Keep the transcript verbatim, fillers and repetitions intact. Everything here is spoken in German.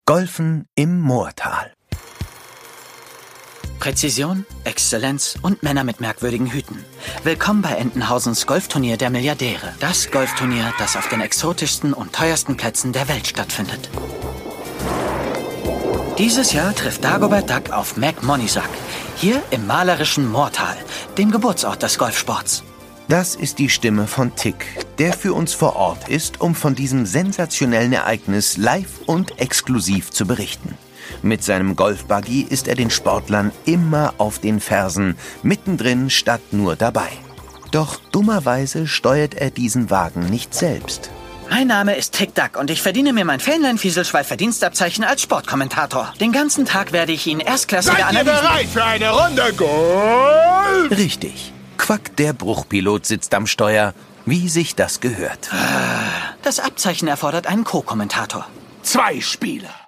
Golfen im Moortal. Präzision, Exzellenz und Männer mit merkwürdigen Hüten. Willkommen bei Entenhausens Golfturnier der Milliardäre. Das Golfturnier, das auf den exotischsten und teuersten Plätzen der Welt stattfindet. Dieses Jahr trifft Dagobert Duck auf Mac Moneysack, hier im malerischen Moortal, dem Geburtsort des Golfsports. Das ist die Stimme von Tick, der für uns vor Ort ist, um von diesem sensationellen Ereignis live und exklusiv zu berichten. Mit seinem Golfbuggy ist er den Sportlern immer auf den Fersen, mittendrin statt nur dabei. Doch dummerweise steuert er diesen Wagen nicht selbst. Mein Name ist Tick Duck und ich verdiene mir mein Fähnlein-Fieselschweif-Verdienstabzeichen als Sportkommentator. Den ganzen Tag werde ich Ihnen erstklassige Seid ihr Analysen... bereit für eine Runde Golf? Richtig. Quack, der Bruchpilot, sitzt am Steuer, wie sich das gehört. Das Abzeichen erfordert einen Co-Kommentator. Zwei Spieler.